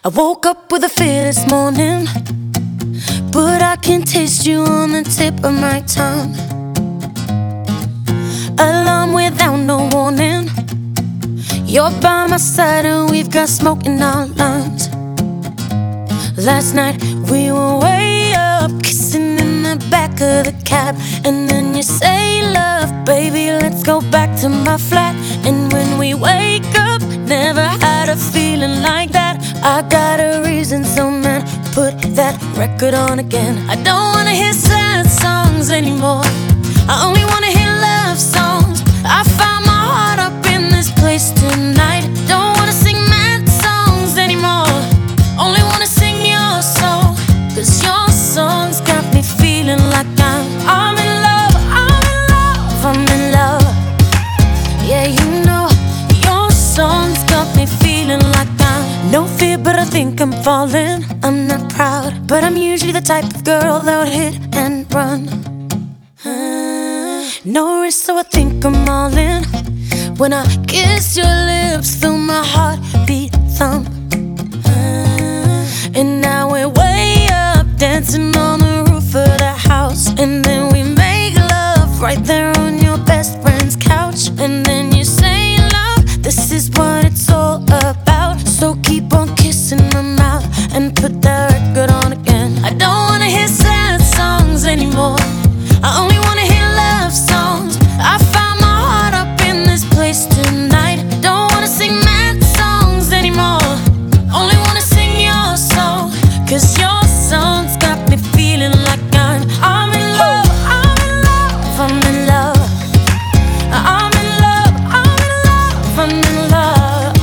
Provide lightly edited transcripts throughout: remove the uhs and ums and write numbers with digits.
I woke up with a fear this morning, but I can taste you on the tip of my tongue. Alarm without no warning, you're by my side and we've got smoke in our lungs. Last night we were way up, kissing in the back of the cab. And then you say, love, baby, let's go back to my flat. And when we wake up, never had a feeling like that. I got a reason, so man, put that record on again. I don't wanna hear sad songs anymore, I only wanna hear love songs. I found my heart up in this place tonight. Don't wanna sing mad songs anymore, only wanna sing your song. Cause your songs got me feeling like I'm in love, I'm in love, I'm in love. Yeah, you know, your songs got me feeling like no fear, but I think I'm falling. I'm not proud, but I'm usually the type of girl that would hit and run. No risk, so I think I'm all in. When I kiss your lips, feel my heartbeat thump. And now we're way up, dancing on the roof of the house. And then we make love right there on your best friend's couch. And then you say, love, this is what it's all about. So keep on kissing my mouth and put that record on again. I don't wanna hear sad songs anymore, I only wanna hear love songs. I found my heart up in this place tonight. Don't wanna sing mad songs anymore, only wanna sing your song. Cause your songs got me feeling like I'm in love, I'm in love, I'm in love. I'm in love, I'm in love, I'm in love.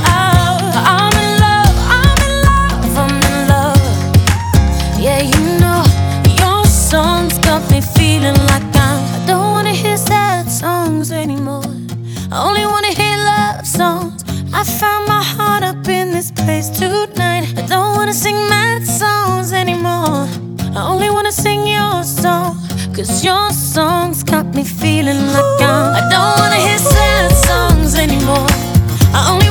Yeah, you know, your songs got me feeling like I don't wanna hear sad songs anymore, I only wanna hear love songs. I found my heart up in this place tonight. I don't wanna sing mad songs anymore, I only wanna sing your song. Cause your songs got me feeling like I don't wanna hear sad songs anymore, I only